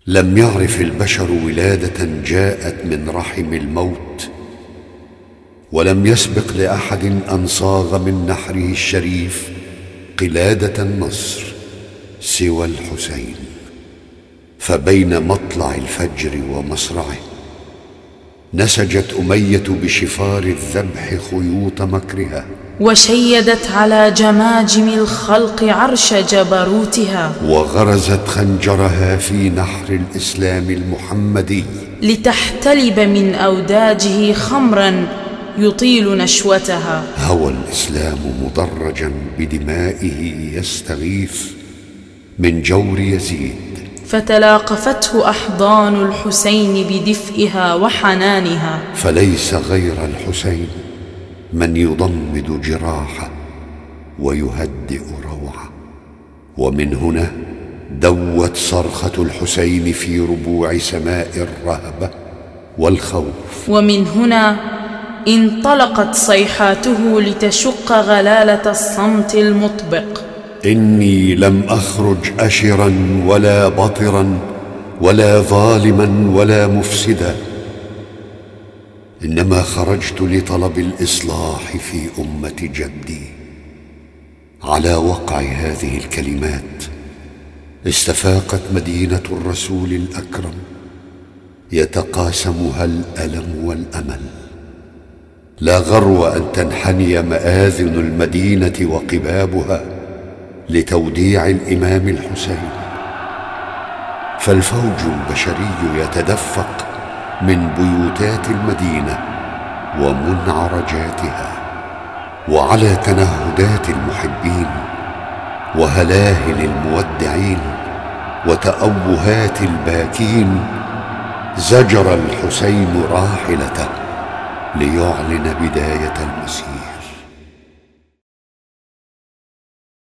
لم يعرف البشر ولادة جاءت من رحم الموت، ولم يسبق لأحد أن صاغ من نحره الشريف قلادة النصر سوى الحسين. فبين مطلع الفجر ومصرعه نسجت أمية بشفار الذبح خيوط مكرها، وشيدت على جماجم الخلق عرش جبروتها، وغرزت خنجرها في نحر الإسلام المحمدي لتحتلب من أوداجه خمرا يطيل نشوتها. هوى الإسلام مدرجا بدمائه يستغيث من جور يزيد، فتلاقفته أحضان الحسين بدفئها وحنانها. فليس غير الحسين من يضمد جراحه ويهدئ روعه. ومن هنا دوت صرخة الحسين في ربوع سماء الرهبة والخوف، ومن هنا انطلقت صيحاته لتشق غلالة الصمت المطبق. إني لم أخرج أشرا ولا بطرا ولا ظالما ولا مفسدا، إنما خرجت لطلب الإصلاح في أمة جدي. على وقع هذه الكلمات استفاقت مدينة الرسول الأكرم يتقاسمها الألم والأمل. لا غرو أن تنحني مآذن المدينة وقبابها لتوديع الإمام الحسين، فالفوج البشري يتدفق من بيوتات المدينة ومنعرجاتها، وعلى تنهدات المحبين وهلاهل المودعين وتأوهات الباكين زجر الحسين راحلته ليعلن بداية المسير.